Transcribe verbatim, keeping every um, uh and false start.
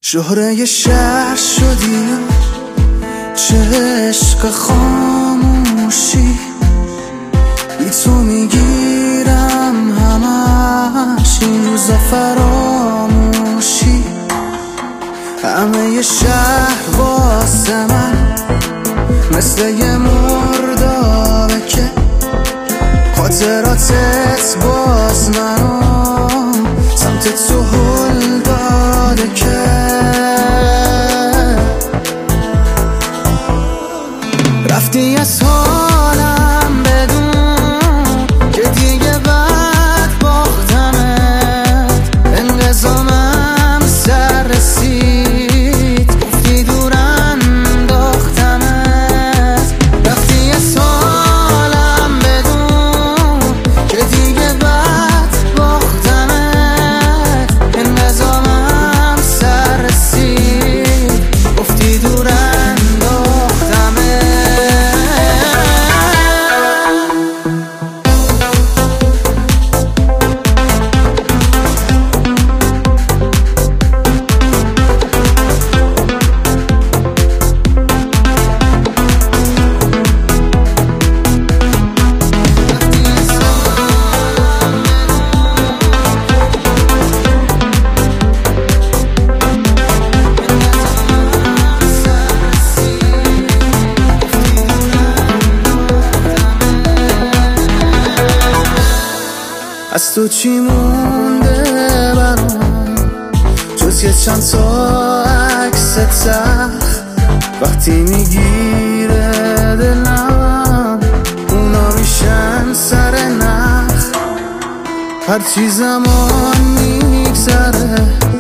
شهره شهر شدی، چه عشق خاموشی، بی تو میگیرم همش این روزا فراموشی. همه ی شهر واسه من مثل یه مردابه که خاطراتت باز منو سمت تو هل داده که رفتی از حالم بدون که دیگه بد باختمت. انقضامم سر رسید گفتی دور انداختمت. رفتی از حالم بدون که دیگه بد باختمت. انقضامم سر رسید گفتی دور از تو چی مونده برام جز یه چند تا عکس تلخ. وقتی میگیره دلم اونا میشن سر نخ. هرچی زمان میگذره